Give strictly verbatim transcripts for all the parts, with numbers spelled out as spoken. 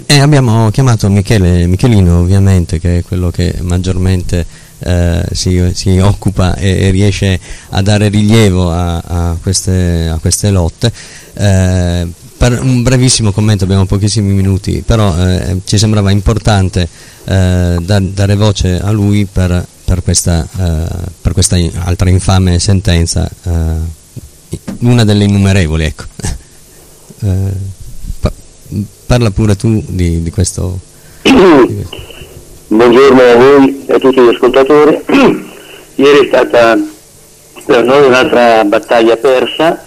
E abbiamo chiamato Michele Michelino, ovviamente, che è quello che maggiormente eh, si, si occupa e, e riesce a dare rilievo a, a, queste, a queste lotte. Eh, per un brevissimo commento, abbiamo pochissimi minuti, però eh, ci sembrava importante eh, da, dare voce a lui per, per, questa, eh, per questa altra infame sentenza, eh, una delle innumerevoli, ecco. eh, Parla pure tu di, di questo. Buongiorno a voi e a tutti gli ascoltatori. Ieri è stata per noi un'altra battaglia persa,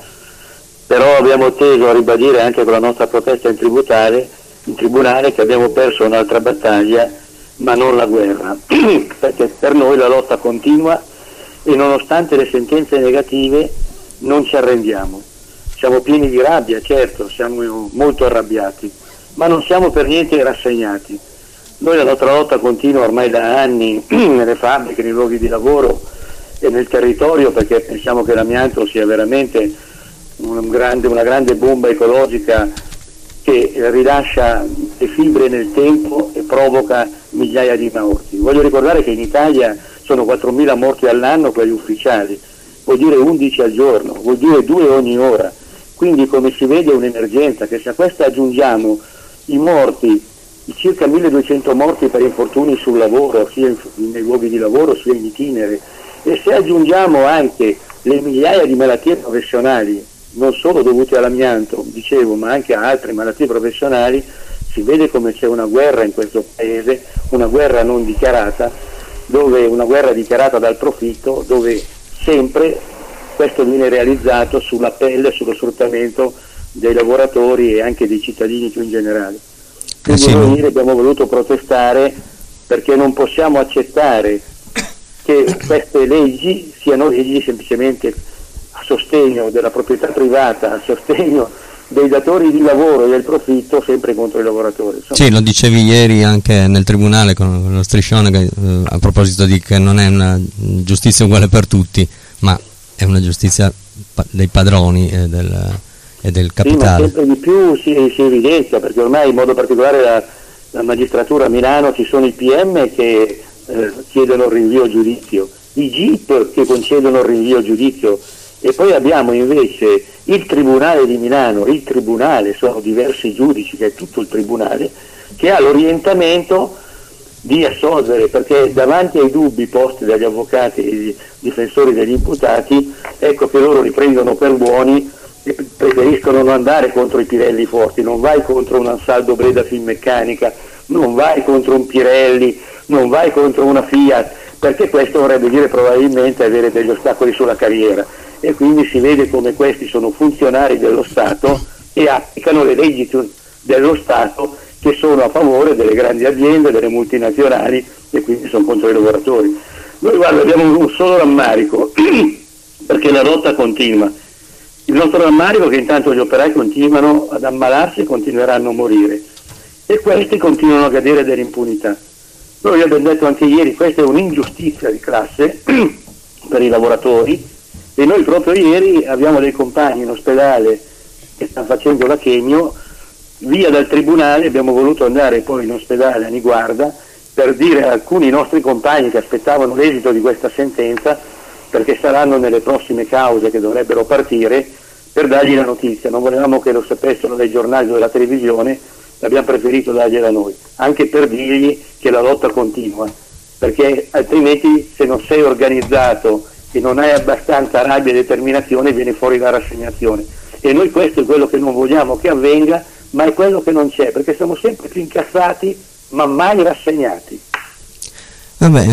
però abbiamo teso a ribadire anche con la nostra protesta in tribunale, in tribunale che abbiamo perso un'altra battaglia, ma non la guerra, perché per noi la lotta continua e nonostante le sentenze negative non ci arrendiamo. Siamo pieni di rabbia, certo, siamo molto arrabbiati, ma non siamo per niente rassegnati. Noi la nostra lotta continua ormai da anni nelle fabbriche, nei luoghi di lavoro e nel territorio, perché pensiamo che l'amianto sia veramente un grande, una grande bomba ecologica che rilascia le fibre nel tempo e provoca migliaia di morti. Voglio ricordare che in Italia sono quattromila morti all'anno, quelli ufficiali, vuol dire undici al giorno, vuol dire due ogni ora. Quindi, come si vede, è un'emergenza che se a questa aggiungiamo i morti, i circa milleduecento morti per infortuni sul lavoro, sia in, nei luoghi di lavoro sia in itinere, e se aggiungiamo anche le migliaia di malattie professionali, non solo dovute all'amianto, dicevo, ma anche a altre malattie professionali, si vede come c'è una guerra in questo paese, una guerra non dichiarata, dove una guerra dichiarata dal profitto, dove sempre questo viene realizzato sulla pelle, sullo sfruttamento dei lavoratori e anche dei cittadini più in generale. Quindi eh sì, noi abbiamo voluto protestare perché non possiamo accettare che queste leggi siano leggi semplicemente a sostegno della proprietà privata, a sostegno dei datori di lavoro e del profitto, sempre contro i lavoratori. Insomma, sì, lo dicevi ieri anche nel tribunale con lo striscione che, eh, a proposito di che non è una giustizia uguale per tutti, ma è una giustizia dei padroni e del, e del capitale. Sì, ma sempre di più si, si evidenzia, perché ormai in modo particolare la, la magistratura a Milano ci sono i P M che eh, chiedono il rinvio a giudizio, i G I P che concedono il rinvio a giudizio, e poi abbiamo invece il Tribunale di Milano, il Tribunale, sono diversi giudici, che è tutto il Tribunale, che ha l'orientamento di assolvere, perché davanti ai dubbi posti dagli avvocati e ai difensori degli imputati, ecco che loro li prendono per buoni e preferiscono non andare contro i Pirelli forti. Non vai contro un Ansaldo Breda Finmeccanica, non vai contro un Pirelli, non vai contro una Fiat, perché questo vorrebbe dire probabilmente avere degli ostacoli sulla carriera, e quindi si vede come questi sono funzionari dello Stato e applicano le leggi dello Stato, che sono a favore delle grandi aziende, delle multinazionali, e quindi sono contro i lavoratori. Noi, guarda, abbiamo un solo rammarico, perché la lotta continua. Il nostro rammarico è che intanto gli operai continuano ad ammalarsi e continueranno a morire, e questi continuano a cadere dell'impunità. Noi abbiamo detto anche ieri, questa è un'ingiustizia di classe per i lavoratori, e noi proprio ieri abbiamo dei compagni in ospedale che stanno facendo la chemio. Via dal tribunale abbiamo voluto andare poi in ospedale a Niguarda per dire a alcuni nostri compagni che aspettavano l'esito di questa sentenza, perché saranno nelle prossime cause che dovrebbero partire, per dargli la notizia. Non volevamo che lo sapessero dai giornali o dalla televisione, abbiamo preferito dargliela noi, anche per dirgli che la lotta continua, perché altrimenti, se non sei organizzato e non hai abbastanza rabbia e determinazione, viene fuori la rassegnazione, e noi questo è quello che non vogliamo che avvenga, ma è quello che non c'è, perché siamo sempre più incassati ma mai rassegnati. Vabbè,